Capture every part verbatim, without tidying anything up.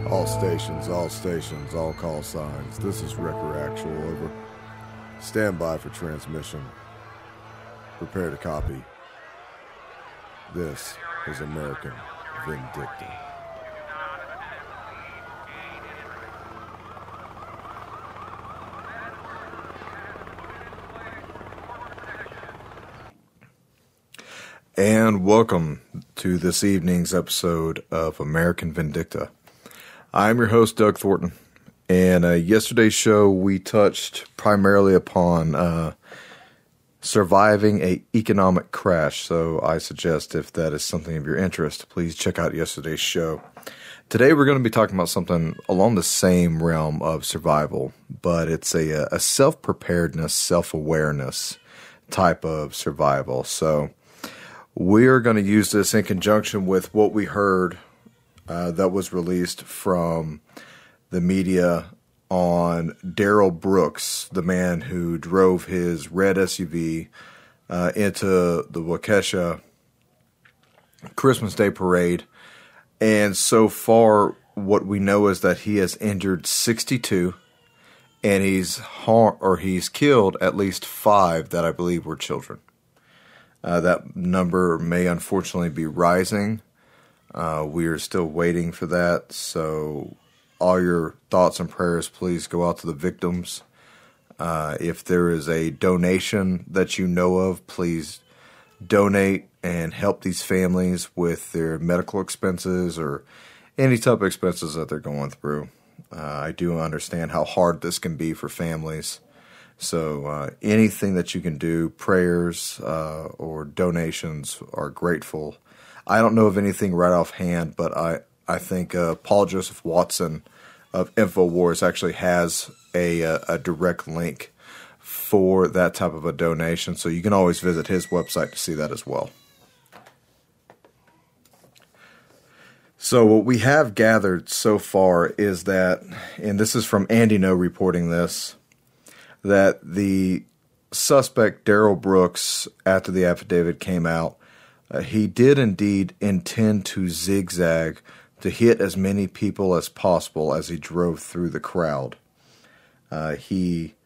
All stations, all stations, all call signs. This is Wrecker Actual, over. Stand by for transmission. Prepare to copy. This is American Vindicta. And welcome to this evening's episode of American Vindicta. I'm your host, Doug Thornton, and uh, yesterday's show we touched primarily upon uh, surviving a economic crash, so I suggest if that is something of your interest, please check out yesterday's show. Today we're going to be talking about something along the same realm of survival, but it's a, a self-preparedness, self-awareness type of survival. So we are going to use this in conjunction with what we heard Uh, that was released from the media on Darrell Brooks, the man who drove his red S U V uh, into the Waukesha Christmas Day parade. And so far, what we know is that he has injured sixty-two, and he's har- or he's killed at least five that I believe were children. Uh, that number may unfortunately be rising. Uh, we are still waiting for that, so all your thoughts and prayers, please go out to the victims. Uh, if there is a donation that you know of, please donate and help these families with their medical expenses or any type of expenses that they're going through. Uh, I do understand how hard this can be for families, so uh, anything that you can do, prayers uh, or donations are grateful. I don't know of anything right offhand, but I, I think uh, Paul Joseph Watson of InfoWars actually has a, a, a direct link for that type of a donation, so you can always visit his website to see that as well. So what we have gathered so far is that, and this is from Andy No reporting this, that the suspect, Darrell Brooks, after the affidavit came out, Uh, he did indeed intend to zigzag to hit as many people as possible as he drove through the crowd. Uh, he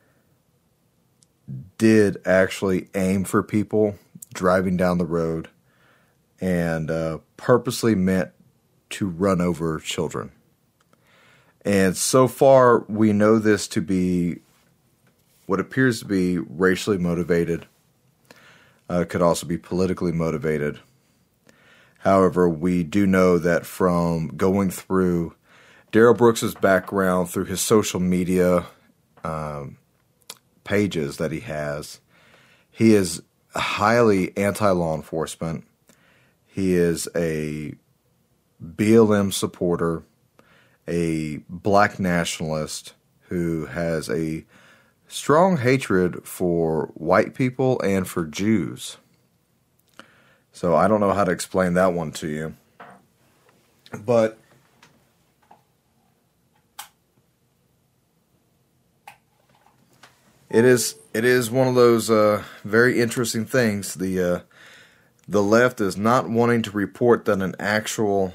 did actually aim for people driving down the road and uh, purposely meant to run over children. And so far, we know this to be what appears to be racially motivated. Uh, could also be politically motivated. However, we do know that from going through Darrell Brooks' background through his social media um, pages that he has, he is highly anti-law enforcement. He is a B L M supporter, a black nationalist who has a strong hatred for white people and for Jews. So I don't know how to explain that one to you. But it is it is one of those uh, very interesting things. The uh, the left is not wanting to report that an actual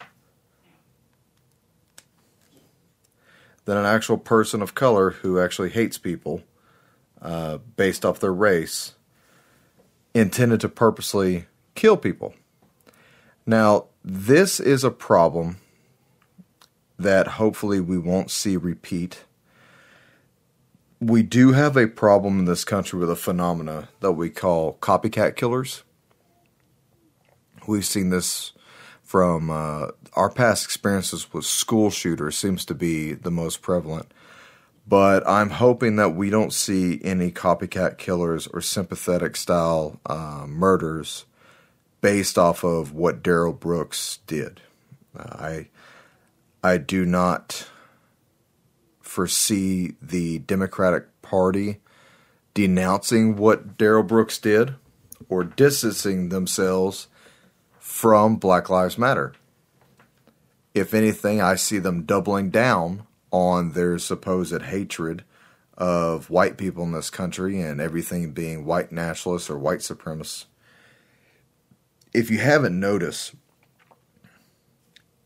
than an actual person of color who actually hates people uh, based off their race intended to purposely kill people. Now, this is a problem that hopefully we won't see repeat. We do have a problem in this country with a phenomena that we call copycat killers. We've seen this from uh, our past experiences with school shooters seems to be the most prevalent. But I'm hoping that we don't see any copycat killers or sympathetic style uh, murders based off of what Darrell Brooks did. Uh, I I do not foresee the Democratic Party denouncing what Darrell Brooks did or distancing themselves from Black Lives Matter. If anything, I see them doubling down on their supposed hatred of white people in this country and everything being white nationalists or white supremacists. If you haven't noticed,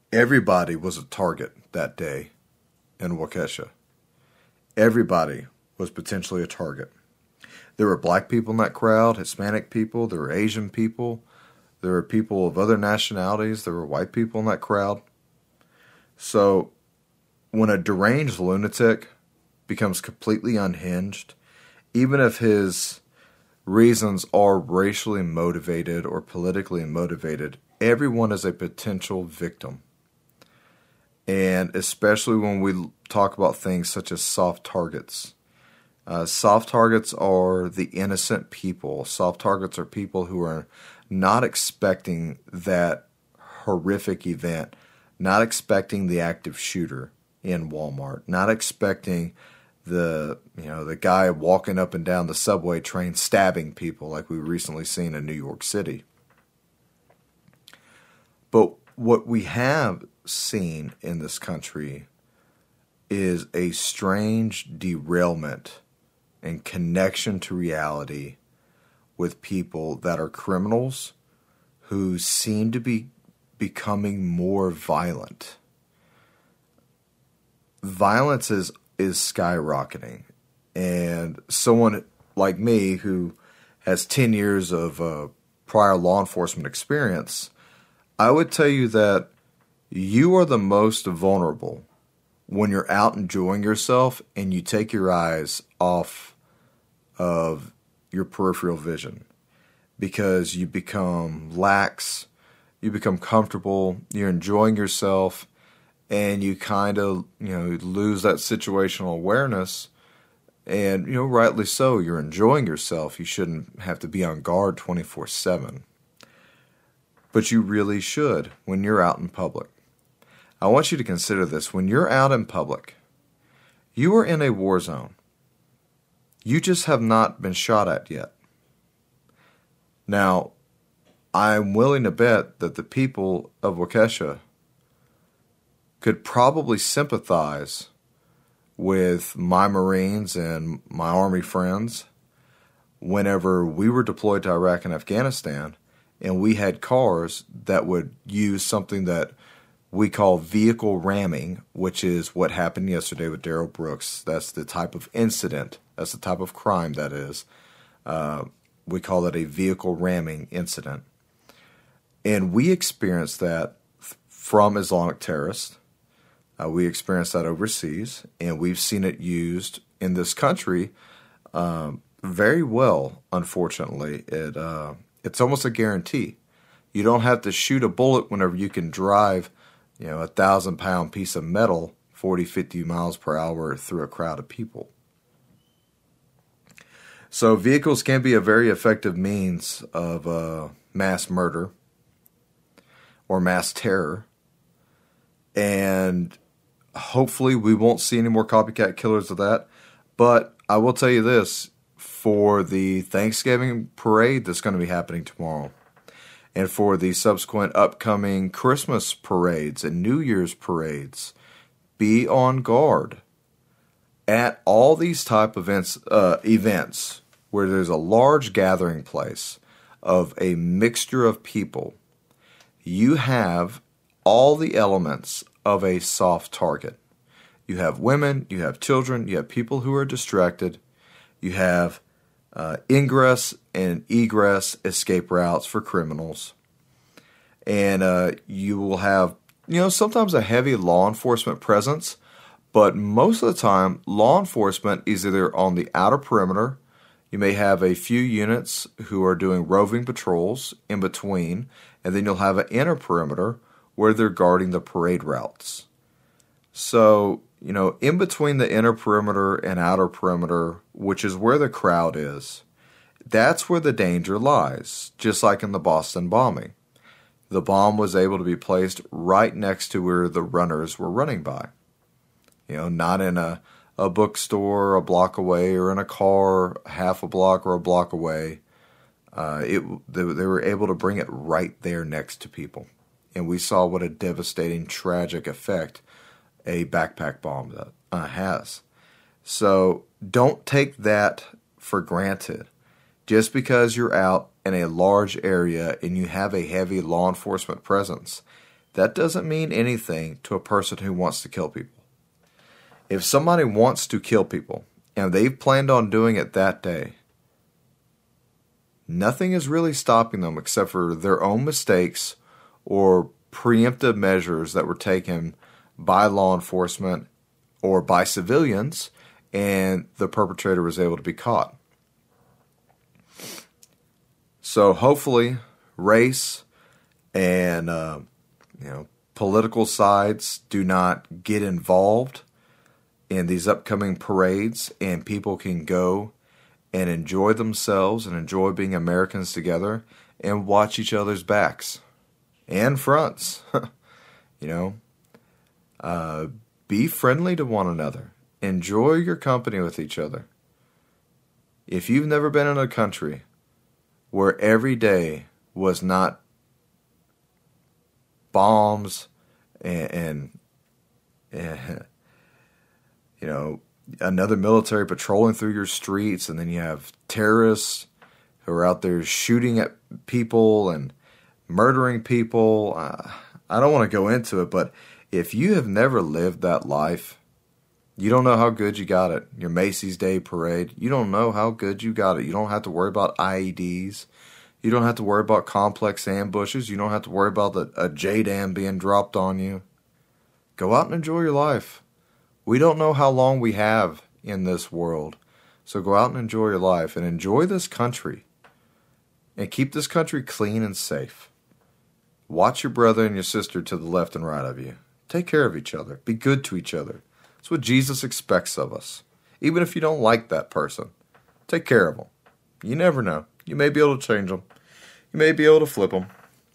Everybody was a target that day in Waukesha. Everybody was potentially a target. There were black people in that crowd, Hispanic people, there were Asian people, there were people of other nationalities, there were white people in that crowd. So when a deranged lunatic becomes completely unhinged, even if his reasons are racially motivated or politically motivated, everyone is a potential victim. And especially when we talk about things such as soft targets. Uh, soft targets are the innocent people. Soft targets are people who are not expecting that horrific event, not expecting the active shooter in Walmart, not expecting the you know the guy walking up and down the subway train stabbing people like we've recently seen in New York City. But what we have seen in this country is a strange derailment and connection to reality with people that are criminals who seem to be becoming more violent. Violence is, is skyrocketing. And someone like me who has ten years of uh, prior law enforcement experience, I would tell you that you are the most vulnerable when you're out enjoying yourself and you take your eyes off of your peripheral vision, because you become lax, you become comfortable, you're enjoying yourself, and you kind of, you know, lose that situational awareness. And, you know, rightly so, you're enjoying yourself. You shouldn't have to be on guard twenty-four seven. But you really should when you're out in public. I want you to consider this. When you're out in public, you are in a war zone. You just have not been shot at yet. Now, I'm willing to bet that the people of Waukesha could probably sympathize with my Marines and my Army friends whenever we were deployed to Iraq and Afghanistan, and we had cars that would use something that we call vehicle ramming, which is what happened yesterday with Darrell Brooks. That's the type of incident. That's the type of crime that is. Uh, we call it a vehicle ramming incident. And we experienced that from Islamic terrorists. Uh, we experienced that overseas, and we've seen it used in this country um, very well, unfortunately. It uh, It's almost a guarantee. You don't have to shoot a bullet whenever you can drive you know, a thousand pound piece of metal, forty, fifty miles per hour through a crowd of people. So vehicles can be a very effective means of uh, mass murder or mass terror. And hopefully we won't see any more copycat killers of that. But I will tell you this, for the Thanksgiving parade that's going to be happening tomorrow, and for the subsequent upcoming Christmas parades and New Year's parades, be on guard. At all these type of events, uh, events where there's a large gathering place of a mixture of people, you have all the elements of a soft target. You have women, you have children, you have people who are distracted, you have Uh, ingress and egress escape routes for criminals. And uh, you will have, you know, sometimes a heavy law enforcement presence, but most of the time, law enforcement is either on the outer perimeter. You may have a few units who are doing roving patrols in between, and then you'll have an inner perimeter where they're guarding the parade routes. So, you know, in between the inner perimeter and outer perimeter, which is where the crowd is, that's where the danger lies, just like in the Boston bombing. The bomb was able to be placed right next to where the runners were running by. You know, not in a, a bookstore a block away or in a car half a block or a block away. Uh, it they, they were able to bring it right there next to people. And we saw what a devastating, tragic effect a backpack bomb that, uh, has. So don't take that for granted. Just because you're out in a large area and you have a heavy law enforcement presence, that doesn't mean anything to a person who wants to kill people. If somebody wants to kill people, and they've planned on doing it that day, nothing is really stopping them except for their own mistakes or preemptive measures that were taken by law enforcement or by civilians, and the perpetrator was able to be caught. So hopefully, race and uh, you know political sides do not get involved in these upcoming parades, and people can go and enjoy themselves and enjoy being Americans together and watch each other's backs and fronts. you know, uh, be friendly to one another. Enjoy your company with each other. If you've never been in a country where every day was not bombs and, and, and you know, another military patrolling through your streets, and then you have terrorists who are out there shooting at people and murdering people. Uh, I don't want to go into it, but if you have never lived that life, you don't know how good you got it. Your Macy's Day Parade, you don't know how good you got it. You don't have to worry about I E Ds. You don't have to worry about complex ambushes. You don't have to worry about the, a J DAM being dropped on you. Go out and enjoy your life. We don't know how long we have in this world. So go out and enjoy your life and enjoy this country. And keep this country clean and safe. Watch your brother and your sister to the left and right of you. Take care of each other. Be good to each other. That's what Jesus expects of us. Even if you don't like that person, take care of them. You never know. You may be able to change them. You may be able to flip them.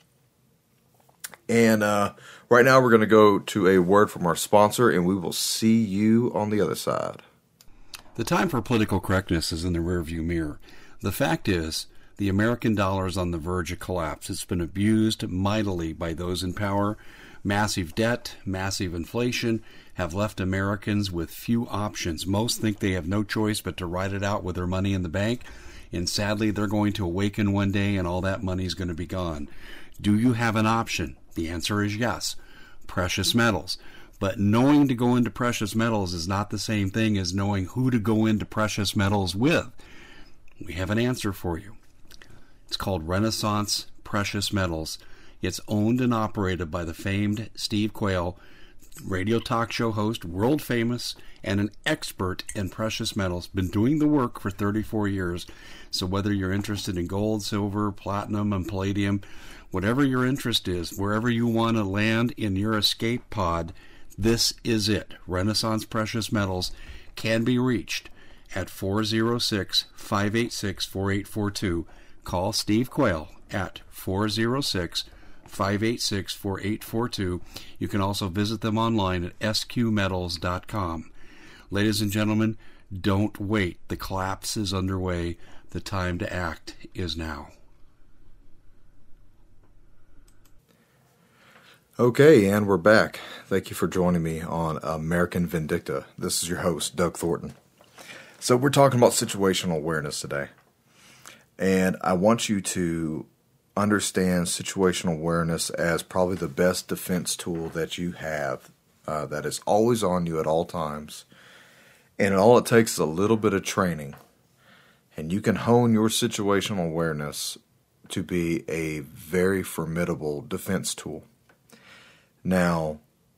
And uh, right now we're going to go to a word from our sponsor, and we will see you on the other side. The time for political correctness is in the rearview mirror. The fact is, the American dollar is on the verge of collapse. It's been abused mightily by those in power. Massive debt, massive inflation have left Americans with few options. Most think they have no choice but to ride it out with their money in the bank. And sadly, they're going to awaken one day and all that money is going to be gone. Do you have an option? The answer is yes. Precious metals. But knowing to go into precious metals is not the same thing as knowing who to go into precious metals with. We have an answer for you. It's called Renaissance Precious Metals. It's owned and operated by the famed Steve Quayle, radio talk show host, world famous, and an expert in precious metals. Been doing the work for thirty-four years. So whether you're interested in gold, silver, platinum, and palladium, whatever your interest is, wherever you want to land in your escape pod, this is it. Renaissance Precious Metals can be reached at four oh six, five eight six, four eight four two. Call Steve Quayle at four oh six, five eight six, four eight four two. You can also visit them online at s q metals dot com. Ladies and gentlemen, don't wait. The collapse is underway. The time to act is now. Okay, and we're back. Thank you for joining me on American Vindicta. This is your host, Doug Thornton. So we're talking about situational awareness today. And I want you to understand situational awareness as probably the best defense tool that you have, uh, that is always on you at all times. And all it takes is a little bit of training. And you can hone your situational awareness to be a very formidable defense tool. Now,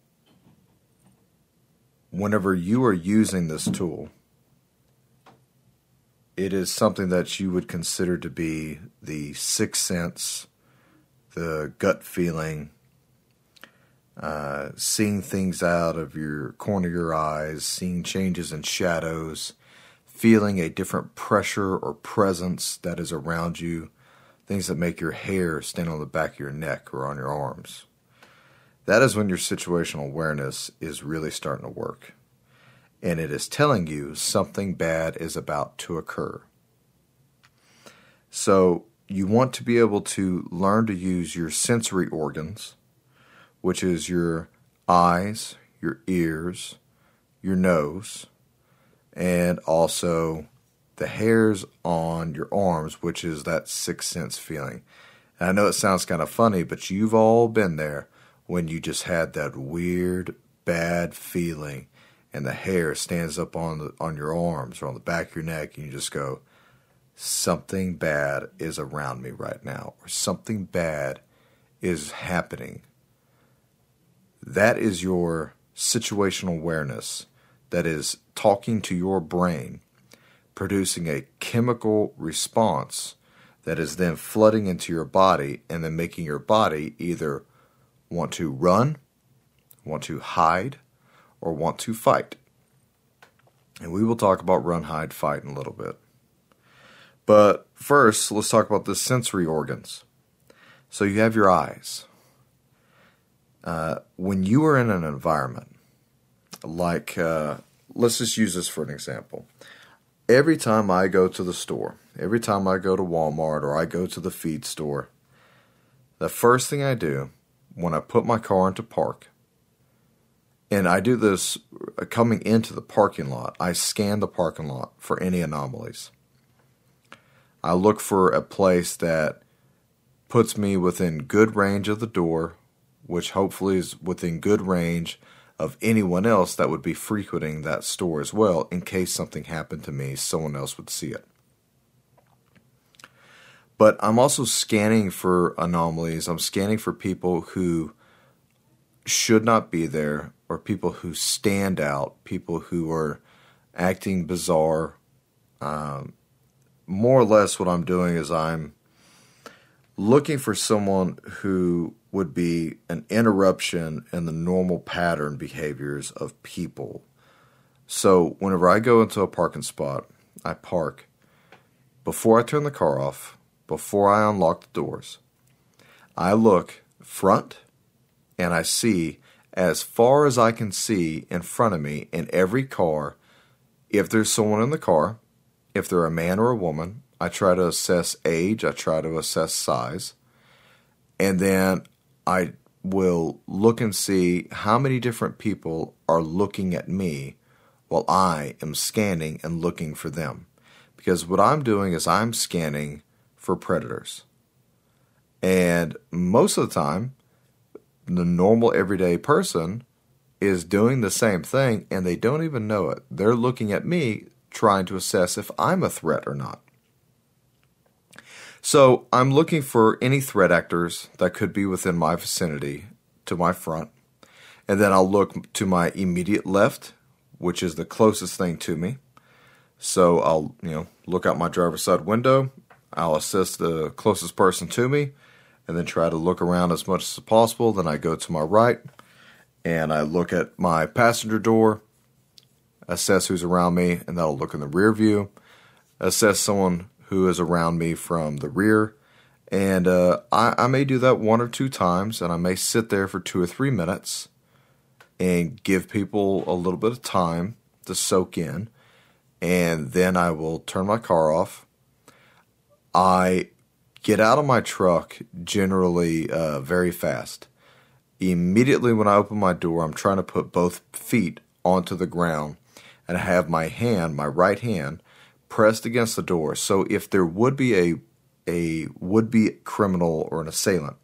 whenever you are using this tool, it is something that you would consider to be the sixth sense, the gut feeling, uh, seeing things out of your corner of your eyes, seeing changes in shadows, feeling a different pressure or presence that is around you, things that make your hair stand on the back of your neck or on your arms. That is when your situational awareness is really starting to work. And it is telling you something bad is about to occur. So you want to be able to learn to use your sensory organs, which is your eyes, your ears, your nose, and also the hairs on your arms, which is that sixth sense feeling. And I know it sounds kind of funny, but you've all been there when you just had that weird, bad feeling and the hair stands up on the, on your arms or on the back of your neck and you just go, something bad is around me right now, or something bad is happening. That is your situational awareness that is talking to your brain, producing a chemical response that is then flooding into your body and then making your body either want to run, want to hide, or want to fight. And we will talk about run, hide, fight in a little bit. But first, let's talk about the sensory organs. So you have your eyes. Uh, when you are in an environment, like, uh, let's just use this for an example. Every time I go to the store, every time I go to Walmart or I go to the feed store, the first thing I do when I put my car into park, and I do this coming into the parking lot, I scan the parking lot for any anomalies. I look for a place that puts me within good range of the door, which hopefully is within good range of anyone else that would be frequenting that store as well. In case something happened to me, someone else would see it. But I'm also scanning for anomalies. I'm scanning for people who should not be there, or people who stand out, people who are acting bizarre. Um, more or less what I'm doing is I'm looking for someone who would be an interruption in the normal pattern behaviors of people. So whenever I go into a parking spot, I park. Before I turn the car off, before I unlock the doors, I look front and I see as far as I can see in front of me in every car, if there's someone in the car, if they're a man or a woman, I try to assess age, I try to assess size, and then I will look and see how many different people are looking at me while I am scanning and looking for them. Because what I'm doing is I'm scanning for predators. And most of the time, the normal everyday person is doing the same thing and they don't even know it. They're looking at me trying to assess if I'm a threat or not. So I'm looking for any threat actors that could be within my vicinity to my front. And then I'll look to my immediate left, which is the closest thing to me. So I'll, you know, look out my driver's side window. I'll assess the closest person to me and then try to look around as much as possible. Then I go to my right and I look at my passenger door, assess who's around me, and that'll look in the rear view, assess someone who is around me from the rear. And uh, I, I may do that one or two times, and I may sit there for two or three minutes and give people a little bit of time to soak in. And then I will turn my car off. I get out of my truck generally uh, very fast. Immediately when I open my door, I'm trying to put both feet onto the ground and I have my hand, my right hand, pressed against the door. So if there would be a a would-be criminal or an assailant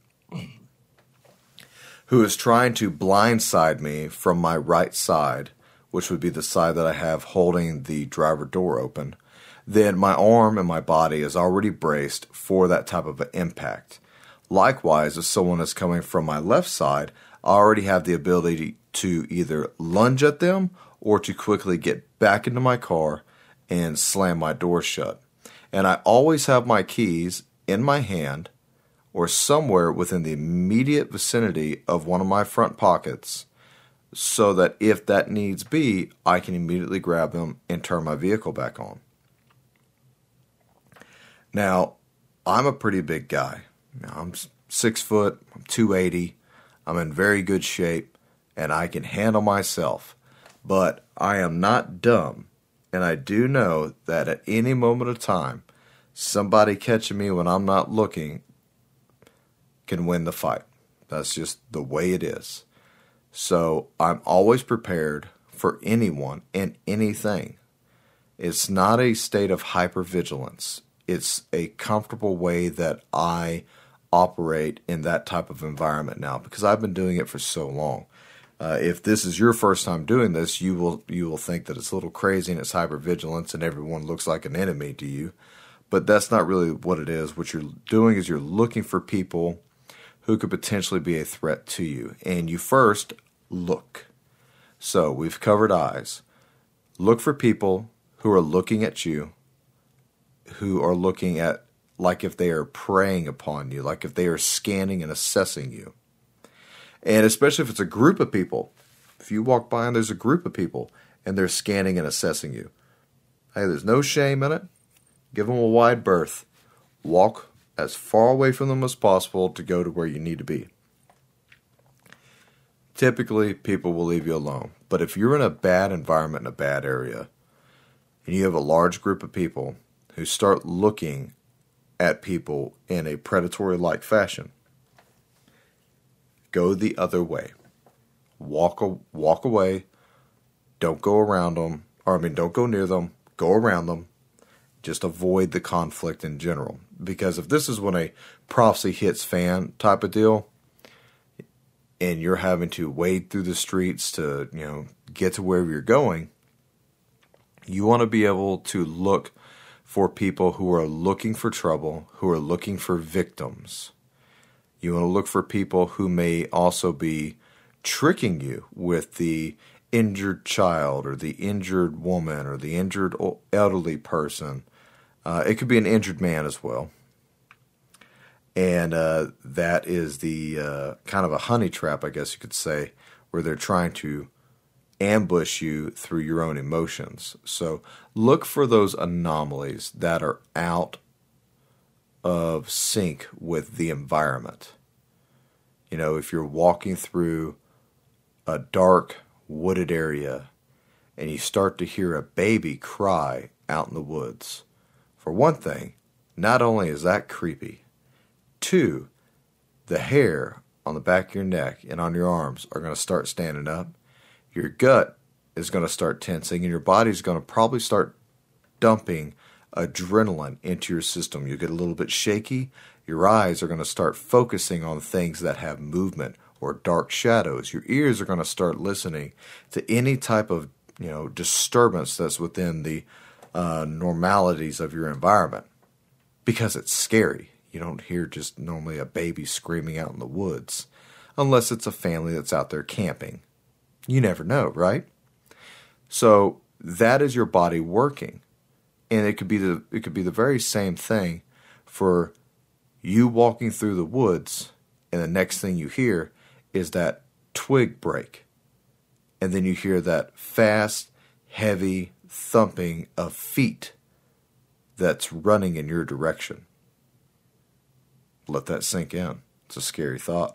who is trying to blindside me from my right side, which would be the side that I have holding the driver door open, then my arm and my body is already braced for that type of an impact. Likewise, if someone is coming from my left side, I already have the ability to either lunge at them or to quickly get back into my car and slam my door shut. And I always have my keys in my hand or somewhere within the immediate vicinity of one of my front pockets so that if that needs be, I can immediately grab them and turn my vehicle back on. Now, I'm a pretty big guy. Now, I'm six foot, I'm two eighty, I'm in very good shape, and I can handle myself. But I am not dumb, and I do know that at any moment of time, somebody catching me when I'm not looking can win the fight. That's just the way it is. So I'm always prepared for anyone and anything. It's not a state of hypervigilance. It's a comfortable way that I operate in that type of environment now because I've been doing it for so long. Uh, if this is your first time doing this, you will you will think that it's a little crazy and it's hypervigilance and everyone looks like an enemy to you. But that's not really what it is. What you're doing is you're looking for people who could potentially be a threat to you. And you first look. So we've covered eyes. Look for people who are looking at you, who are looking at like if they are preying upon you, like if they are scanning and assessing you. And especially if it's a group of people. If you walk by and there's a group of people and they're scanning and assessing you. Hey, there's no shame in it. Give them a wide berth. Walk as far away from them as possible to go to where you need to be. Typically, people will leave you alone. But if you're in a bad environment in a bad area, and you have a large group of people who start looking at people in a predatory-like fashion, go the other way. Walk a, walk away. Don't go around them. Or, I mean, don't go near them. Go around them. Just avoid the conflict in general. Because if this is when a prophecy hits fan type of deal, and you're having to wade through the streets to, you know, get to wherever you're going, you want to be able to look for people who are looking for trouble, who are looking for victims. You want to look for people who may also be tricking you with the injured child or the injured woman or the injured elderly person. Uh, it could be an injured man as well. And uh, that is the uh, kind of a honey trap, I guess you could say, where they're trying to ambush you through your own emotions. So look for those anomalies that are out of sync with the environment. You know, if you're walking through a dark, wooded area and you start to hear a baby cry out in the woods, for one thing, not only is that creepy, two, the hair on the back of your neck and on your arms are going to start standing up. Your gut is going to start tensing and your body's going to probably start dumping adrenaline into your system. You get a little bit shaky. Your eyes are going to start focusing on things that have movement or dark shadows. Your ears are going to start listening to any type of, you know, disturbance that's within the uh, normalities of your environment because it's scary. You don't hear just normally a baby screaming out in the woods unless it's a family that's out there camping. You never know, right? So that is your body working. And it could be the it could be the very same thing for you walking through the woods and the next thing you hear is that twig break. And then you hear that fast, heavy thumping of feet that's running in your direction. Let that sink in. It's a scary thought.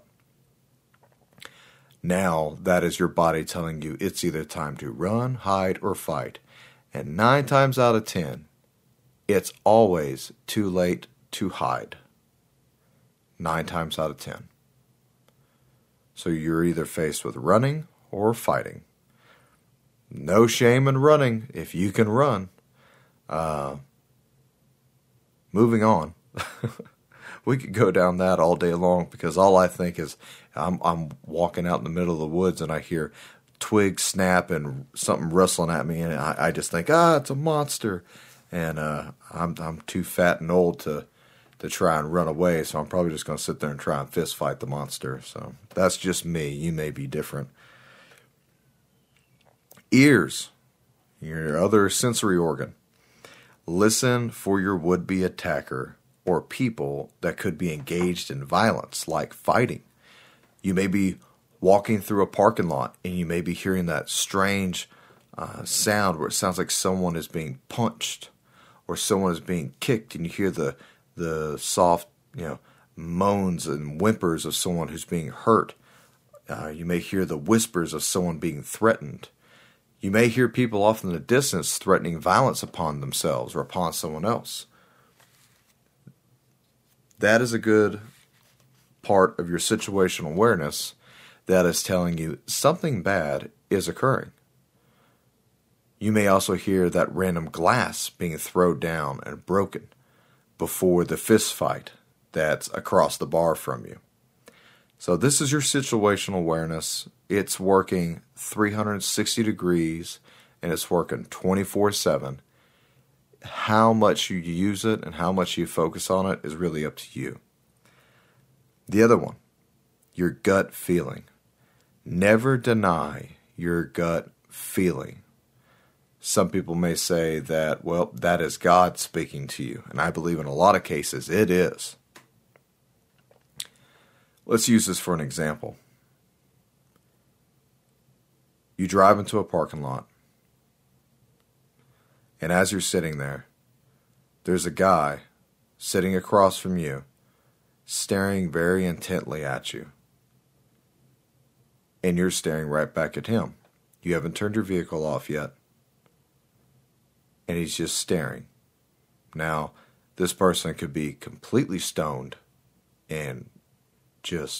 Now, that is your body telling you it's either time to run, hide, or fight. And nine times out of ten, it's always too late to hide. Nine times out of ten. So you're either faced with running or fighting. No shame in running if you can run. Uh, moving on. We could go down that all day long because all I think is I'm I'm walking out in the middle of the woods and I hear twigs snap and something rustling at me and I, I just think, ah, it's a monster. And uh, I'm I'm too fat and old to to try and run away, so I'm probably just going to sit there and try and fist fight the monster. So that's just me. You may be different. Ears, your other sensory organ. Listen for your would-be attacker or people that could be engaged in violence, like fighting. You may be walking through a parking lot and you may be hearing that strange uh, sound where it sounds like someone is being punched or someone is being kicked, and you hear the the soft, you know, moans and whimpers of someone who's being hurt. Uh, you may hear the whispers of someone being threatened. You may hear people off in the distance threatening violence upon themselves or upon someone else. That is a good part of your situational awareness that is telling you something bad is occurring. You may also hear that random glass being thrown down and broken before the fist fight that's across the bar from you. So this is your situational awareness. It's working three hundred sixty degrees, and it's working twenty-four seven. How much you use it and how much you focus on it is really up to you. The other one, your gut feeling. Never deny your gut feeling. Some people may say that, well, that is God speaking to you. And I believe in a lot of cases it is. Let's use this for an example. You drive into a parking lot. And as you're sitting there, there's a guy sitting across from you, staring very intently at you. And you're staring right back at him. You haven't turned your vehicle off yet. And he's just staring. Now, this person could be completely stoned and just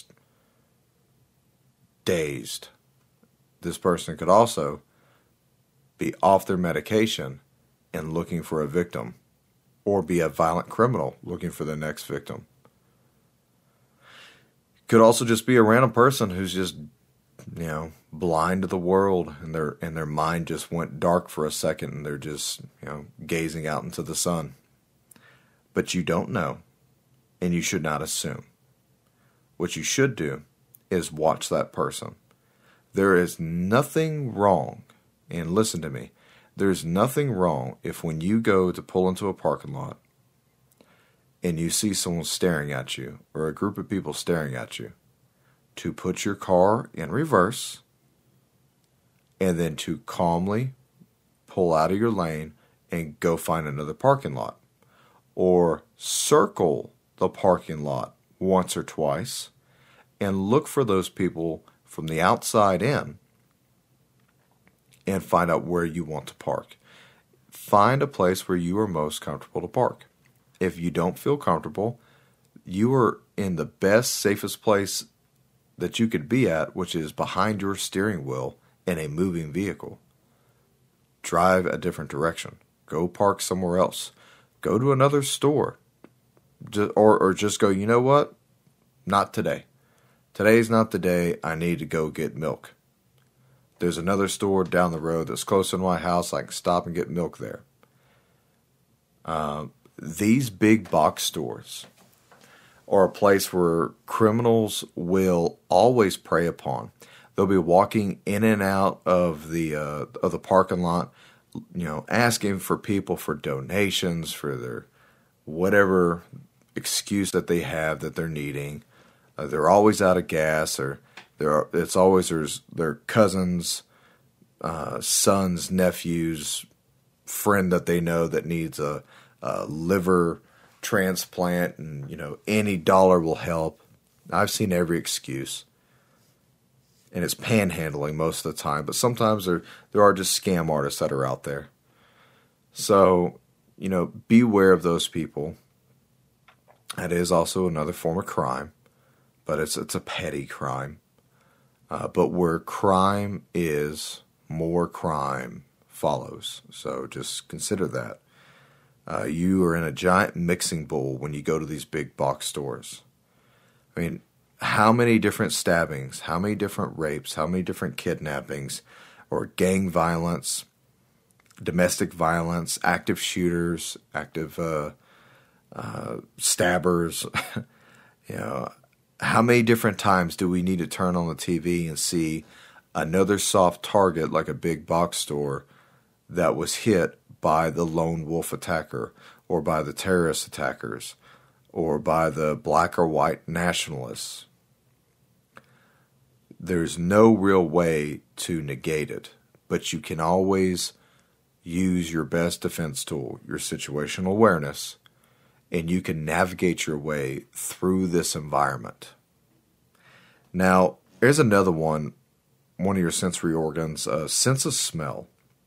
dazed. This person could also be off their medication and looking for a victim, or be a violent criminal looking for the next victim. Could also just be a random person who's just, you know, blind to the world, and their and their mind just went dark for a second, and they're just, you know, gazing out into the sun. But you don't know, and you should not assume. What you should do is watch that person. There is nothing wrong, and listen to me, there's nothing wrong if when you go to pull into a parking lot and you see someone staring at you, or a group of people staring at you, to put your car in reverse and then to calmly pull out of your lane and go find another parking lot. Or circle the parking lot once or twice and look for those people from the outside in and find out where you want to park. Find a place where you are most comfortable to park. If you don't feel comfortable, you are in the best, safest place that you could be at, which is behind your steering wheel in a moving vehicle. Drive a different direction. Go park somewhere else. Go to another store. Or, or just go, you know what? Not today. Today's not the day I need to go get milk. There's another store down the road that's close to my house. I can stop and get milk there. Uh, these big box stores are a place where criminals will always prey upon. They'll be walking in and out of the uh, of the parking lot, you know, asking for people for donations for their whatever excuse that they have that they're needing. Uh, they're always out of gas, or there are, it's always there's their cousins, uh, sons, nephews, friend that they know that needs a, a liver transplant, and you know any dollar will help. I've seen every excuse, and it's panhandling most of the time. But sometimes there there are just scam artists that are out there. So you know, beware of those people. That is also another form of crime, but it's it's a petty crime. Uh, but where crime is, more crime follows. So just consider that. Uh, you are in a giant mixing bowl when you go to these big box stores. I mean, how many different stabbings, how many different rapes, how many different kidnappings, or gang violence, domestic violence, active shooters, active uh, uh, stabbers, you know, how many different times do we need to turn on the T V and see another soft target like a big box store that was hit by the lone wolf attacker, or by the terrorist attackers, or by the black or white nationalists? There's no real way to negate it, but you can always use your best defense tool, your situational awareness, and you can navigate your way through this environment. Now, here's another one, one of your sensory organs, uh, sense of smell.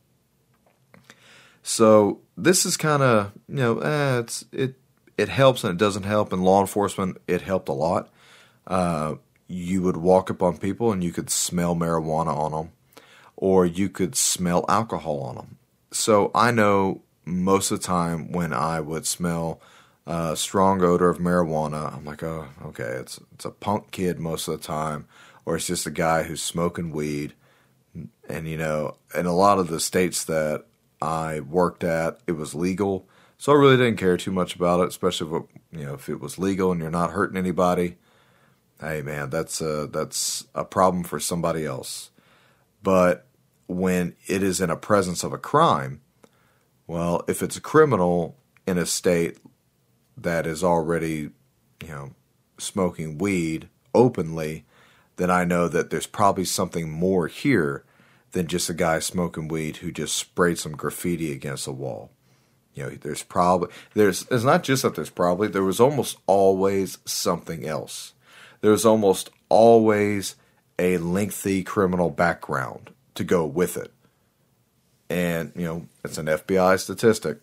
So this is kind of, you know, eh, it's it it helps and it doesn't help. In law enforcement, it helped a lot. Uh, you would walk up on people and you could smell marijuana on them, or you could smell alcohol on them. So I know most of the time when I would smell uh, strong odor of marijuana, I'm like, oh, okay, it's it's a punk kid most of the time, or it's just a guy who's smoking weed. And, you know, in a lot of the states that I worked at, it was legal. So I really didn't care too much about it, especially if it, you know, if it was legal and you're not hurting anybody. Hey, man, that's a, that's a problem for somebody else. But when it is in a presence of a crime, well, if it's a criminal in a state that is already, you know, smoking weed openly, then I know that there's probably something more here than just a guy smoking weed who just sprayed some graffiti against a wall. You know, there's probably, there's, it's not just that there's probably, there was almost always something else. There was almost always a lengthy criminal background to go with it. And, you know, it's an F B I statistic.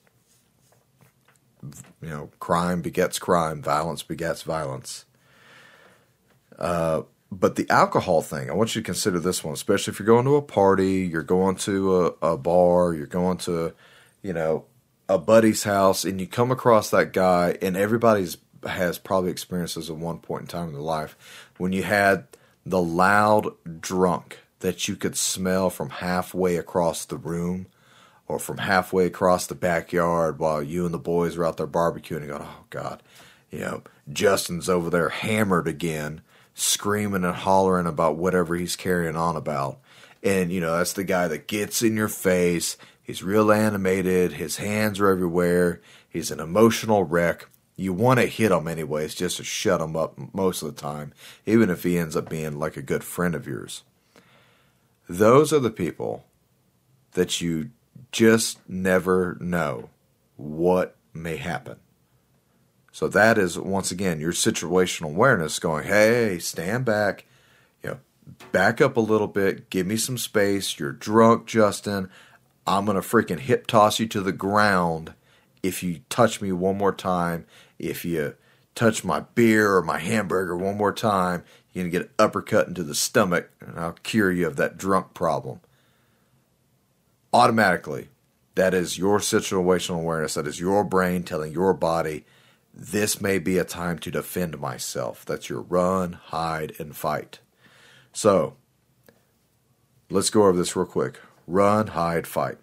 You know, crime begets crime, violence begets violence. Uh, But the alcohol thing, I want you to consider this one, especially if you're going to a party, you're going to a, a bar, you're going to, you know, a buddy's house, and you come across that guy, and everybody's has probably experienced this at one point in time in their life, when you had the loud drunk that you could smell from halfway across the room or from halfway across the backyard while you and the boys are out there barbecuing and going, oh, God, you know, Justin's over there hammered again, screaming and hollering about whatever he's carrying on about. And, you know, that's the guy that gets in your face. He's real animated. His hands are everywhere. He's an emotional wreck. You want to hit him anyways just to shut him up most of the time, even if he ends up being like a good friend of yours. Those are the people that you just never know what may happen. So that is, once again, your situational awareness going, hey, stand back, you know, back up a little bit, give me some space, you're drunk, Justin, I'm going to freaking hip toss you to the ground if you touch me one more time. If you touch my beer or my hamburger one more time, you're going to get an uppercut into the stomach, and I'll cure you of that drunk problem. Automatically, that is your situational awareness, that is your brain telling your body, this may be a time to defend myself. That's your run, hide, and fight. So, let's go over this real quick. Run, hide, fight.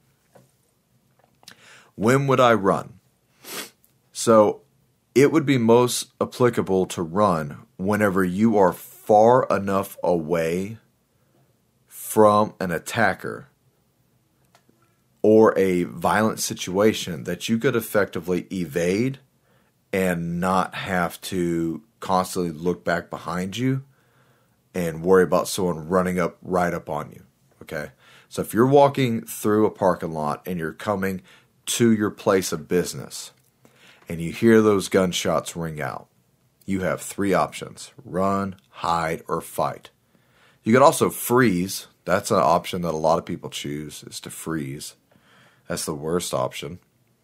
When would I run? So, it would be most applicable to run whenever you are far enough away from an attacker or a violent situation that you could effectively evade and not have to constantly look back behind you and worry about someone running up right up on you. Okay? So if you're walking through a parking lot and you're coming to your place of business and you hear those gunshots ring out, you have three options: run, hide, or fight. You could also freeze. That's an option that a lot of people choose, is to freeze. That's the worst option.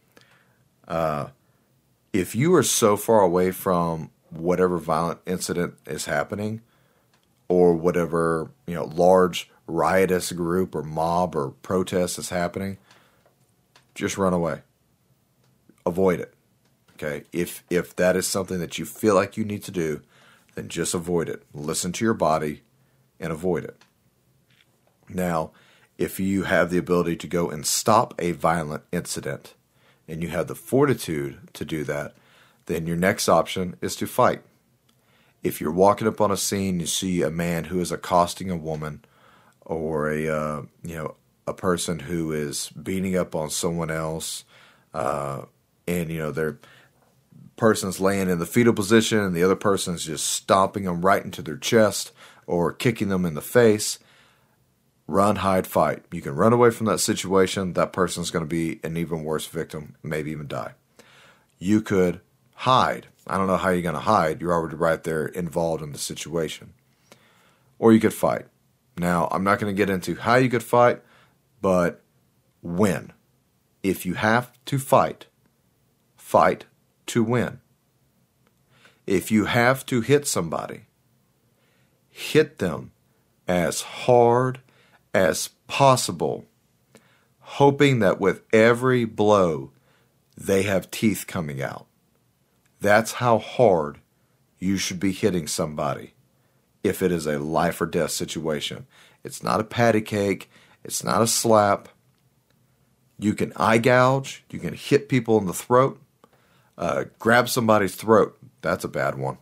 Uh, if you are so far away from whatever violent incident is happening, or whatever, you know, large riotous group or mob or protest is happening, just run away. Avoid it. Okay? If if that is something that you feel like you need to do, then just avoid it. Listen to your body and avoid it. Now, if you have the ability to go and stop a violent incident, and you have the fortitude to do that, then your next option is to fight. If you're walking up on a scene, you see a man who is accosting a woman, or a uh, you know a person who is beating up on someone else, uh, and you know their person's laying in the fetal position, and the other person's just stomping them right into their chest or kicking them in the face. Run, hide, fight. You can run away from that situation. That person's going to be an even worse victim, maybe even die. You could hide. I don't know how you're going to hide. You're already right there involved in the situation. Or you could fight. Now, I'm not going to get into how you could fight, but when. If you have to fight, fight to win. If you have to hit somebody, hit them as hard as possible, hoping that with every blow they have teeth coming out. That's how hard you should be hitting somebody if it is a life or death situation. It's not a patty cake. It's not a slap. You can eye gouge. You can hit people in the throat. Uh, grab somebody's throat. That's a bad one.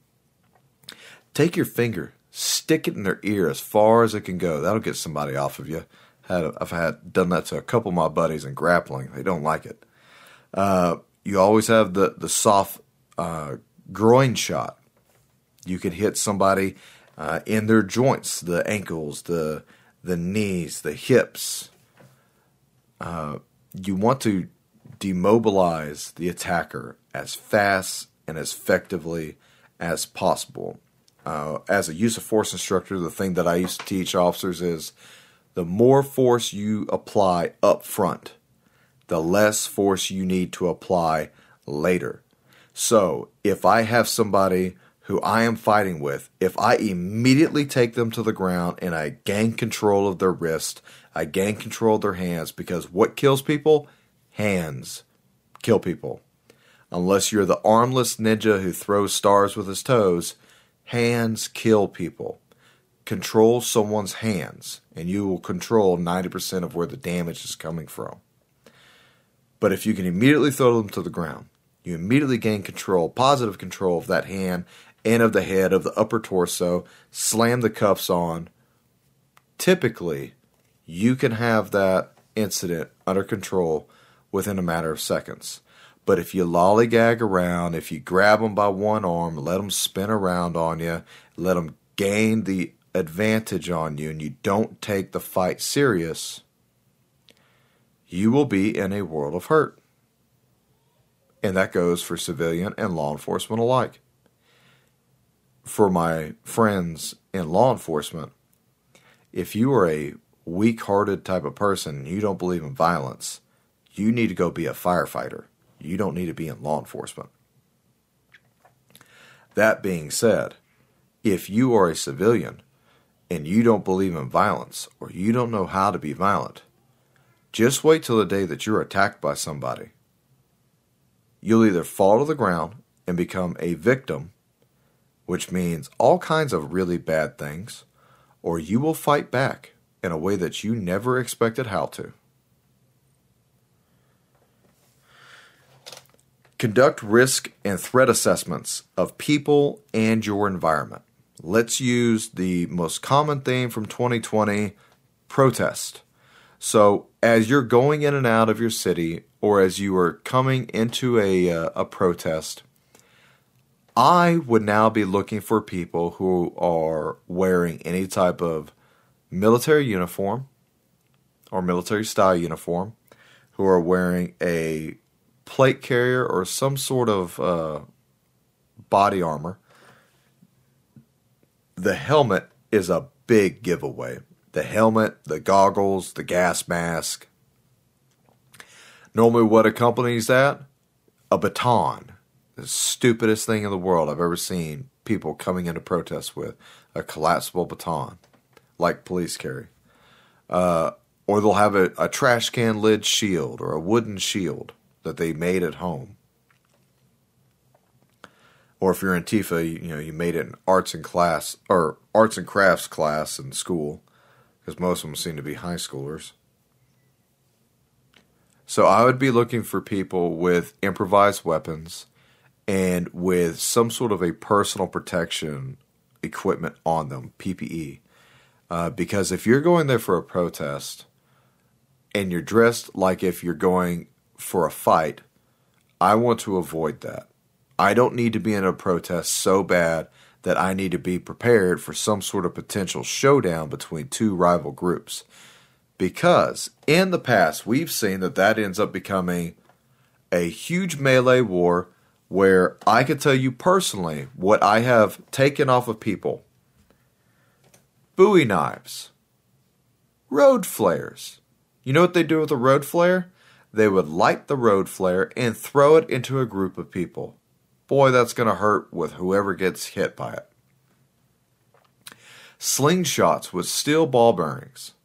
Take your finger, stick it in their ear as far as it can go. That'll get somebody off of you. Had I've had done that to a couple of my buddies in grappling. They don't like it. Uh, you always have the the soft uh, groin shot. You can hit somebody uh, in their joints, the ankles, the the knees, the hips. Uh, you want to demobilize the attacker as fast and as effectively as possible. Uh, as a use of force instructor, the thing that I used to teach officers is the more force you apply up front, the less force you need to apply later. So if I have somebody who I am fighting with, if I immediately take them to the ground and I gain control of their wrist, I gain control of their hands, because what kills people? Hands kill people. Unless you're the armless ninja who throws stars with his toes, hands kill people. Control someone's hands, and you will control ninety percent of where the damage is coming from. But if you can immediately throw them to the ground, you immediately gain control, positive control of that hand and of the head, of the upper torso, slam the cuffs on. Typically, you can have that incident under control within a matter of seconds. But if you lollygag around, if you grab them by one arm, let them spin around on you, let them gain the advantage on you, and you don't take the fight serious, you will be in a world of hurt. And that goes for civilian and law enforcement alike. For my friends in law enforcement, if you are a weak-hearted type of person and you don't believe in violence, you need to go be a firefighter. You don't need to be in law enforcement. That being said, if you are a civilian and you don't believe in violence, or you don't know how to be violent, just wait till the day that you're attacked by somebody. You'll either fall to the ground and become a victim, which means all kinds of really bad things, or you will fight back in a way that you never expected how to. Conduct risk and threat assessments of people and your environment. Let's use the most common theme from twenty twenty, protest. So as you're going in and out of your city, or as you are coming into a, uh, a protest, I would now be looking for people who are wearing any type of military uniform or military style uniform, who are wearing a plate carrier or some sort of uh, body armor. The helmet is a big giveaway. The helmet, the goggles, the gas mask. Normally what accompanies that? A baton. The stupidest thing in the world I've ever seen people coming into protest with. A collapsible baton, like police carry. Uh, or they'll have a, a trash can lid shield or a wooden shield that they made at home. Or if you're in Antifa, you, you know, you made it in arts and class or arts and crafts class in school, because most of them seem to be high schoolers. So I would be looking for people with improvised weapons and with some sort of a personal protection equipment on them, P P E. Uh, because if you're going there for a protest and you're dressed like if you're going for a fight, I want to avoid that. I don't need to be in a protest so bad that I need to be prepared for some sort of potential showdown between two rival groups. Because in the past, we've seen that that ends up becoming a huge melee war where I can tell you personally what I have taken off of people. Bowie knives. Road flares. You know what they do with a road flare? They would light the road flare and throw it into a group of people. Boy, that's going to hurt with whoever gets hit by it. Slingshots with steel ball bearings.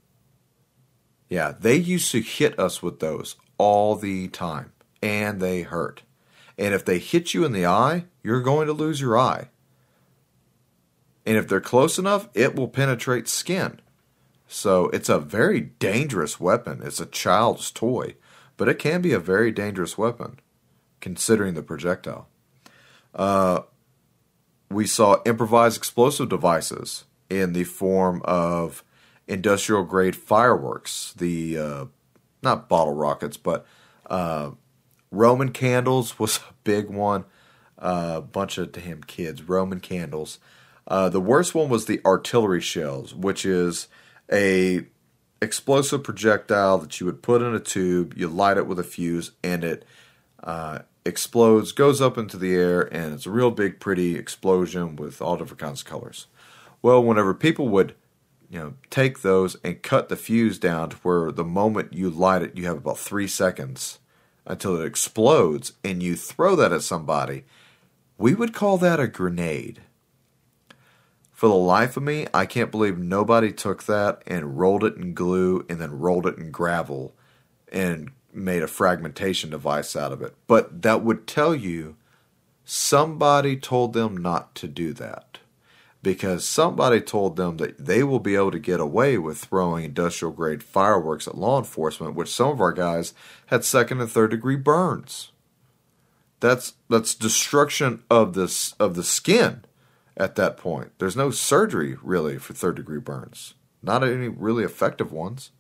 Yeah, they used to hit us with those all the time, and they hurt. And if they hit you in the eye, you're going to lose your eye. And if they're close enough, it will penetrate skin. So it's a very dangerous weapon. It's a child's toy, but it can be a very dangerous weapon, considering the projectile. Uh, we saw improvised explosive devices in the form of industrial-grade fireworks. The, uh, not bottle rockets, but uh, Roman candles was a big one. A uh, bunch of damn kids, Roman candles. Uh, the worst one was the artillery shells, which is a explosive projectile that you would put in a tube, you light it with a fuse, and it uh, explodes, goes up into the air, and it's a real big, pretty explosion with all different kinds of colors. Well, whenever people would, you know, take those and cut the fuse down to where the moment you light it, you have about three seconds until it explodes, and you throw that at somebody, we would call that a grenade. For the life of me, I can't believe nobody took that and rolled it in glue and then rolled it in gravel and made a fragmentation device out of it. But that would tell you somebody told them not to do that. Because somebody told them that they will be able to get away with throwing industrial grade fireworks at law enforcement, which some of our guys had second and third degree burns. That's that's destruction of this of the skin. At that point, there's no surgery really for third degree burns. Not any really effective ones.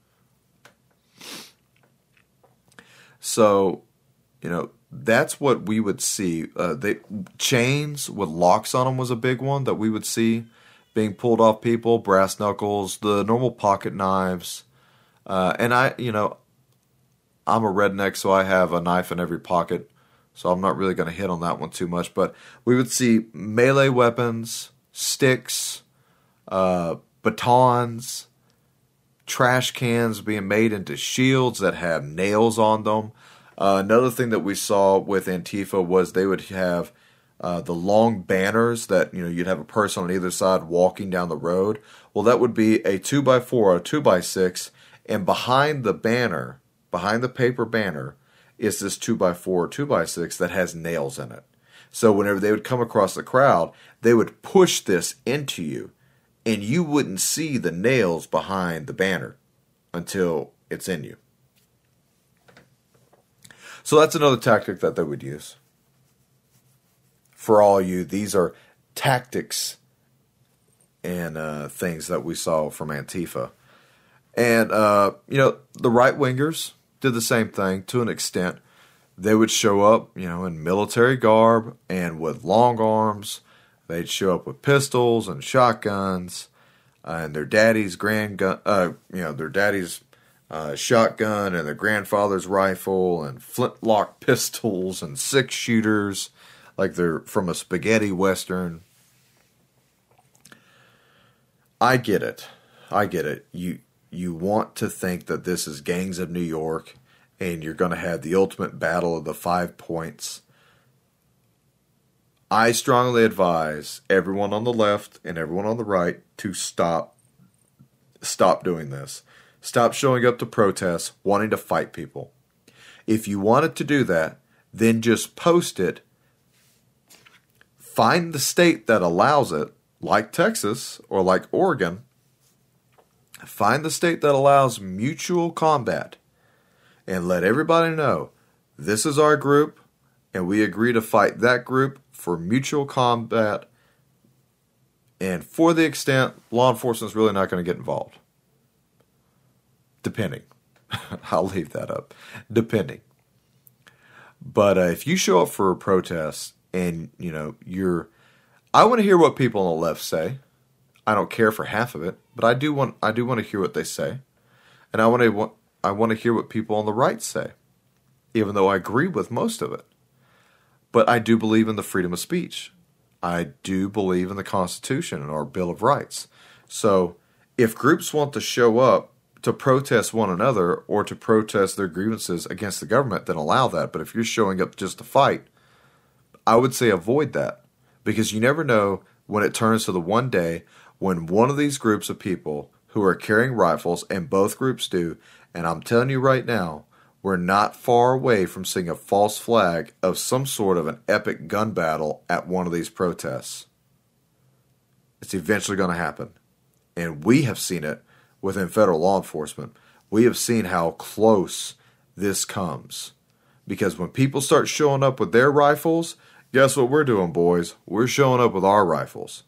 So, you know, that's what we would see. Uh, they, chains with locks on them was a big one that we would see being pulled off people. Brass knuckles, the normal pocket knives. Uh, and I, you know, I'm a redneck, so I have a knife in every pocket. So I'm not really going to hit on that one too much. But we would see melee weapons, sticks, uh, batons, trash cans being made into shields that have nails on them. Uh, another thing that we saw with Antifa was they would have uh, the long banners that, you know, you'd have a person on either side walking down the road. Well, that would be a two by four or a two by six, and behind the banner, behind the paper banner, is this two by four or two by six that has nails in it. So whenever they would come across the crowd, they would push this into you, and you wouldn't see the nails behind the banner until it's in you. So that's another tactic that they would use. For all you, these are tactics and uh, things that we saw from Antifa. And, uh, you know, the right-wingers did the same thing to an extent. They would show up, you know, in military garb and with long arms. They'd show up with pistols and shotguns, uh, and their daddy's grand gun, uh, you know, their daddy's uh, shotgun and their grandfather's rifle and flintlock pistols and six shooters, like they're from a spaghetti western. I get it. I get it. You. You want to think that this is Gangs of New York and you're going to have the ultimate battle of the five points. I strongly advise everyone on the left and everyone on the right to stop stop doing this. Stop showing up to protests wanting to fight people. If you wanted to do that, then just post it. Find the state that allows it, like Texas or like Oregon. Find the state that allows mutual combat and let everybody know this is our group and we agree to fight that group for mutual combat, and for the extent law enforcement is really not going to get involved. Depending. I'll leave that up. Depending. But uh, if you show up for a protest and, you know, you're... I want to hear what people on the left say. I don't care for half of it, but I do want I do want to hear what they say, and I want to I want to hear what people on the right say, even though I agree with most of it. But I do believe in the freedom of speech. I do believe in the Constitution and our Bill of Rights. So if groups want to show up to protest one another or to protest their grievances against the government, then allow that. But if you're showing up just to fight, I would say avoid that, because you never know when it turns to the one day when one of these groups of people who are carrying rifles, and both groups do, and I'm telling you right now, we're not far away from seeing a false flag of some sort of an epic gun battle at one of these protests. It's eventually going to happen. And we have seen it within federal law enforcement. We have seen how close this comes. Because when people start showing up with their rifles, guess what we're doing, boys? We're showing up with our rifles.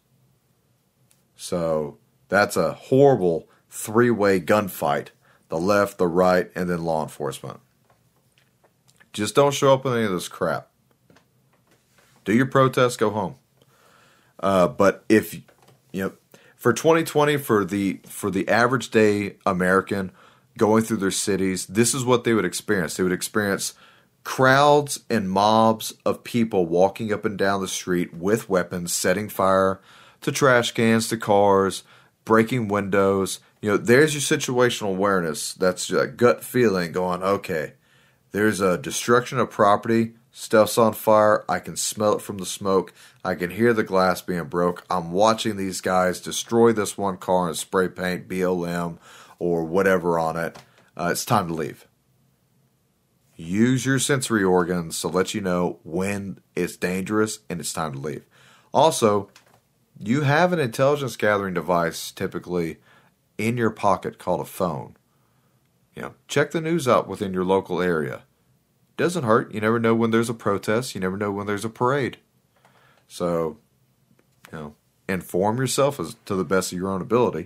So that's a horrible three-way gunfight. The left, the right, and then law enforcement. Just don't show up with any of this crap. Do your protest, go home. Uh, but if, you know, for twenty twenty, for the for the average day American going through their cities, this is what they would experience. They would experience crowds and mobs of people walking up and down the street with weapons, setting fire to trash cans, to cars, breaking windows. You know, there's your situational awareness. That's a gut feeling going, okay, there's a destruction of property, stuff's on fire, I can smell it from the smoke, I can hear the glass being broke, I'm watching these guys destroy this one car and spray paint B L M or whatever on it. Uh, it's time to leave. Use your sensory organs to let you know when it's dangerous and it's time to leave. Also, you have an intelligence gathering device typically in your pocket called a phone. You know, check the news out within your local area. Doesn't hurt. You never know when there's a protest. You never know when there's a parade. So, you know, inform yourself as to the best of your own ability.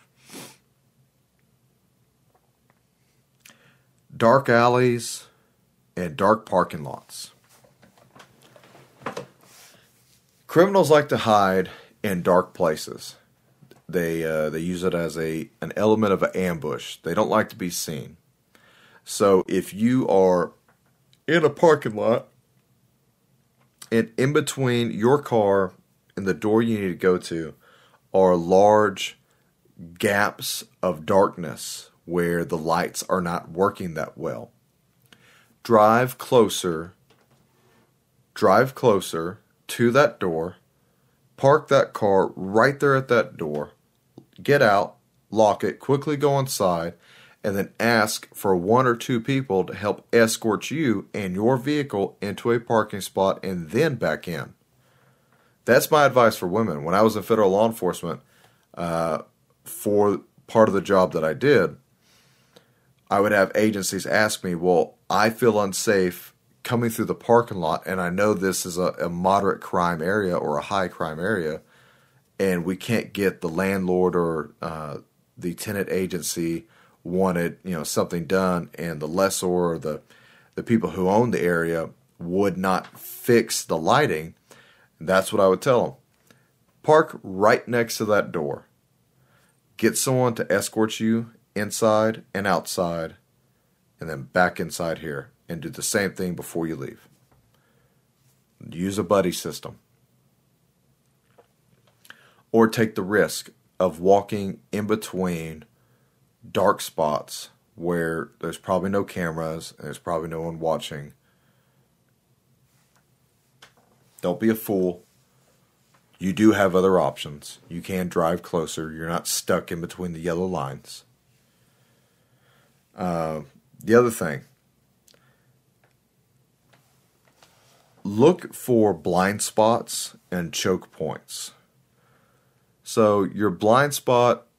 Dark alleys and dark parking lots. Criminals like to hide in dark places. They uh, they use it as a an element of an ambush. They don't like to be seen. So if you are in a parking lot and in between your car and the door you need to go to are large gaps of darkness where the lights are not working that well, drive closer, drive closer to that door, park that car right there at that door, get out, lock it, quickly go inside, and then ask for one or two people to help escort you and your vehicle into a parking spot and then back in. That's my advice for women. When I was in federal law enforcement, uh, for part of the job that I did, I would have agencies ask me, well, I feel unsafe coming through the parking lot, and I know this is a, a moderate crime area or a high crime area, and we can't get the landlord or uh, the tenant agency wanted, you know, something done, and the lessor or the the people who own the area would not fix the lighting. That's what I would tell them. Park right next to that door. Get someone to escort you inside and outside, and then back inside here, and do the same thing before you leave. Use a buddy system. Or take the risk of walking in between dark spots where there's probably no cameras and there's probably no one watching. Don't be a fool. You do have other options. You can drive closer. You're not stuck in between the yellow lines. Uh, the other thing, look for blind spots and choke points. So your blind spot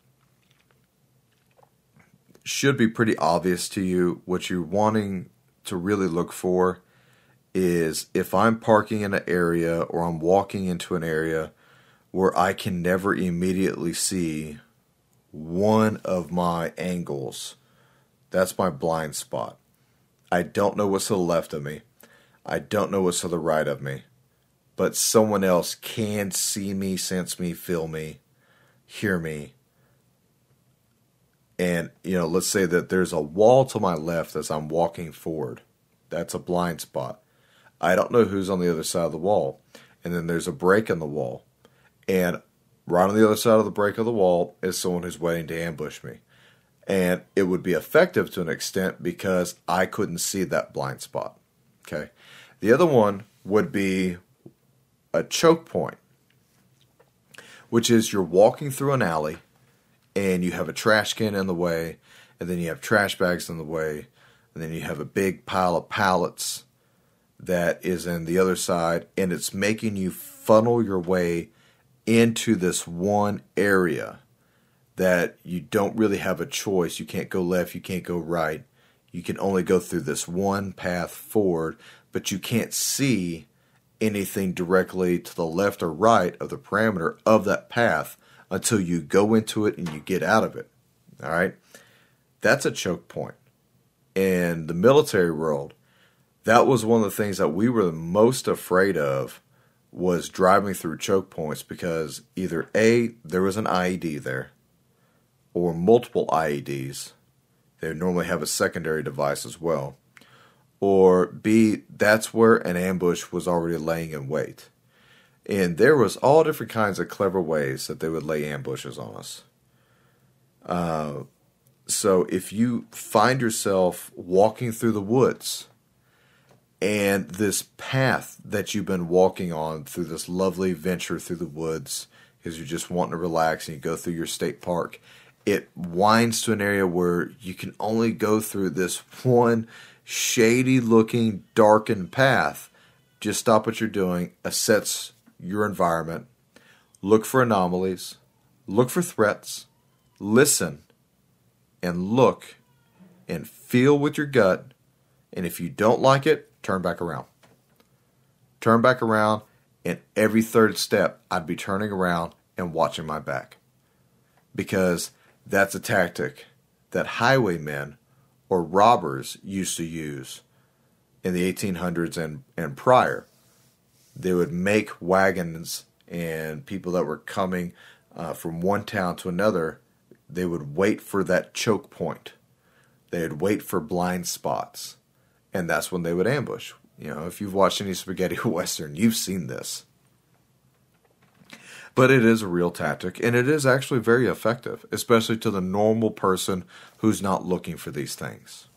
should be pretty obvious to you. What you're wanting to really look for is if I'm parking in an area or I'm walking into an area where I can never immediately see one of my angles. That's my blind spot. I don't know what's to the left of me. I don't know what's to the right of me. But someone else can see me, sense me, feel me, hear me. And, you know, let's say that there's a wall to my left as I'm walking forward. That's a blind spot. I don't know who's on the other side of the wall. And then there's a break in the wall. And right on the other side of the break of the wall is someone who's waiting to ambush me. And it would be effective to an extent because I couldn't see that blind spot. Okay. The other one would be a choke point, which is you're walking through an alley and you have a trash can in the way, and then you have trash bags in the way. and then you have a big pile of pallets that is in the other side, and it's making you funnel your way into this one area that you don't really have a choice. You can't go left, you can't go right. You can only go through this one path forward, but you can't see anything directly to the left or right of the parameter of that path until you go into it and you get out of it. All right? That's a choke point. In the military world, that was one of the things that we were the most afraid of, was driving through choke points, because either A, there was an I E D there, or multiple I E Ds. They would normally have a secondary device as well. Or B, that's where an ambush was already laying in wait. And there was all different kinds of clever ways that they would lay ambushes on us. Uh, so if you find yourself walking through the woods, and this path that you've been walking on through this lovely venture through the woods, because you're just wanting to relax and you go through your state park, it winds to an area where you can only go through this one shady looking darkened path. Just stop what you're doing, assess your environment, look for anomalies, look for threats, listen, and look and feel with your gut. And if you don't like it, turn back around. Turn back around, and every third step, I'd be turning around and watching my back. Because that's a tactic that highwaymen or robbers used to use in the eighteen hundreds and, and prior. They would make wagons, and people that were coming uh, from one town to another, they would wait for that choke point. They would wait for blind spots. And that's when they would ambush. You know, if you've watched any spaghetti western, you've seen this. But it is a real tactic, and it is actually very effective, especially to the normal person who's not looking for these things.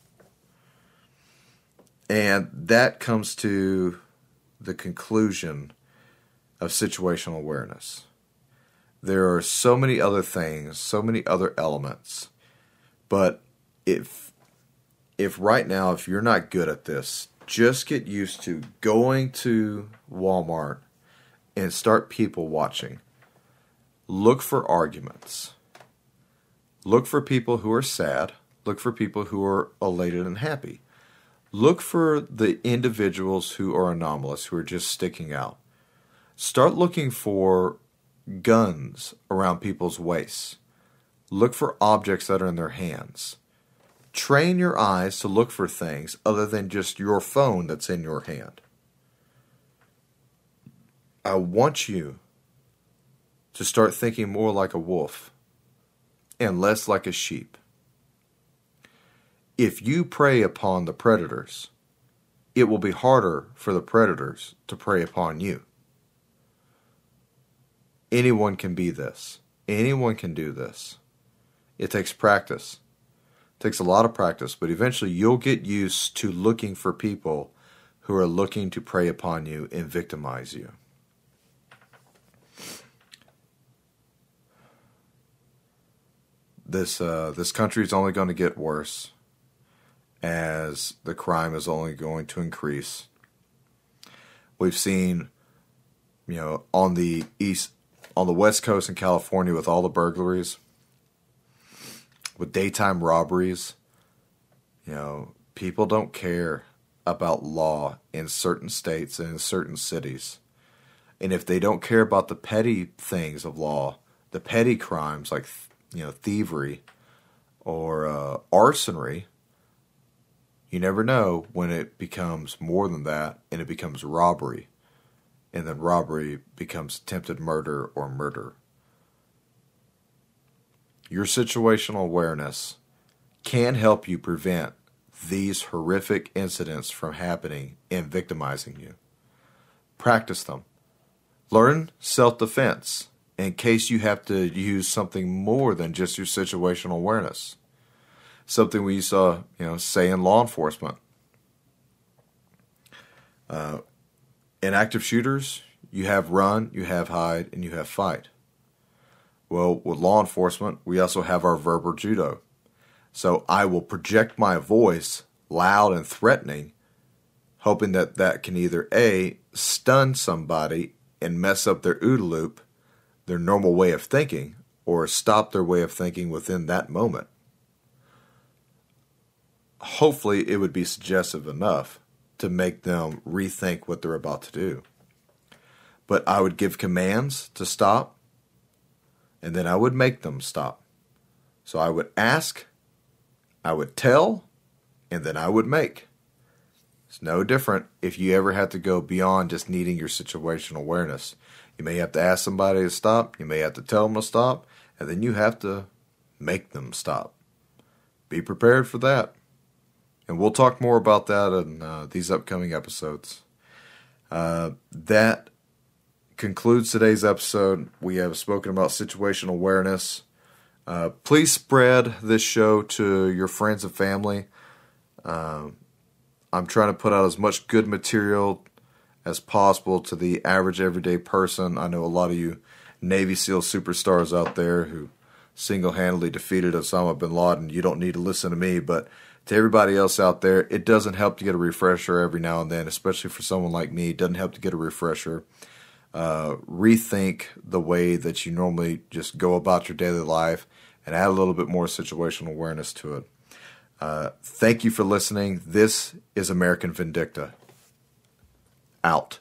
And that comes to the conclusion of situational awareness. There are so many other things, so many other elements, but if If right now, if you're not good at this, just get used to going to Walmart and start people watching. Look for arguments. Look for people who are sad. Look for people who are elated and happy. Look for the individuals who are anomalous, who are just sticking out. Start looking for guns around people's waists. Look for objects that are in their hands. Train your eyes to look for things other than just your phone that's in your hand. I want you to start thinking more like a wolf and less like a sheep. If you prey upon the predators, it will be harder for the predators to prey upon you. Anyone can be this. Anyone can do this. It takes practice. It takes a lot of practice, but eventually you'll get used to looking for people who are looking to prey upon you and victimize you. This uh, this country is only going to get worse as the crime is only going to increase. We've seen, you know, on the east, on the West Coast in California with all the burglaries, with daytime robberies, you know, people don't care about law in certain states and in certain cities. And if they don't care about the petty things of law, the petty crimes like, you know, thievery or uh, arsonery, you never know when it becomes more than that and it becomes robbery. And then robbery becomes attempted murder or murder. Your situational awareness can help you prevent these horrific incidents from happening and victimizing you. Practice them. Learn self-defense in case you have to use something more than just your situational awareness. Something we saw, you know, say in law enforcement. Uh, in active shooters, you have run, you have hide, and you have fight. Well, with law enforcement, we also have our verbal judo. So I will project my voice loud and threatening, hoping that that can either A, stun somebody and mess up their OODA loop, their normal way of thinking, or stop their way of thinking within that moment. Hopefully it would be suggestive enough to make them rethink what they're about to do. But I would give commands to stop, and then I would make them stop. So I would ask, I would tell, and then I would make. It's no different if you ever have to go beyond just needing your situational awareness. You may have to ask somebody to stop, you may have to tell them to stop, and then you have to make them stop. Be prepared for that. And we'll talk more about that in uh, these upcoming episodes. Uh, that concludes today's episode. We have spoken about situational awareness. Uh, please spread this show to your friends and family. Uh, I'm trying to put out as much good material as possible to the average everyday person. I know a lot of you Navy SEAL superstars out there who single-handedly defeated Osama bin Laden. You don't need to listen to me, but to everybody else out there, it doesn't help to get a refresher every now and then, especially for someone like me. It doesn't help to get a refresher. Uh, rethink the way that you normally just go about your daily life and add a little bit more situational awareness to it. Uh, thank you for listening. This is American Vindicta. Out.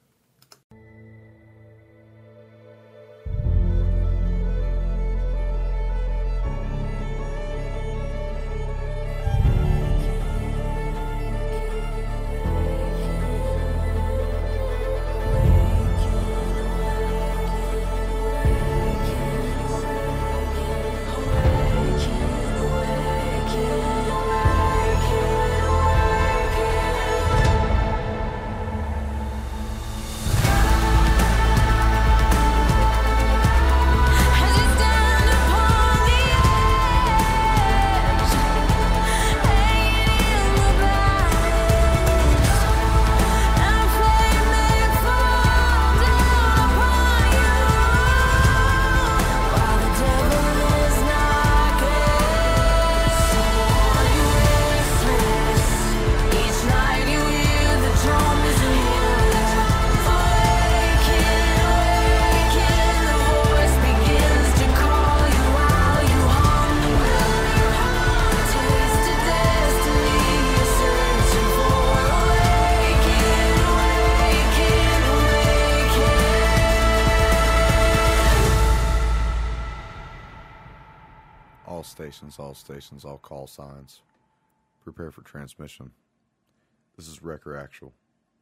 All stations, all stations, all call signs. Prepare for transmission. This is Wrecker Actual.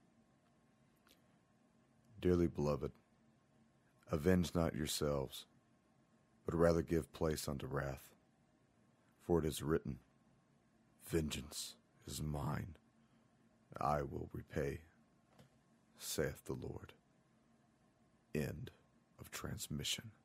Dearly beloved, avenge not yourselves, but rather give place unto wrath. For it is written, vengeance is mine, I will repay, saith the Lord. End of transmission.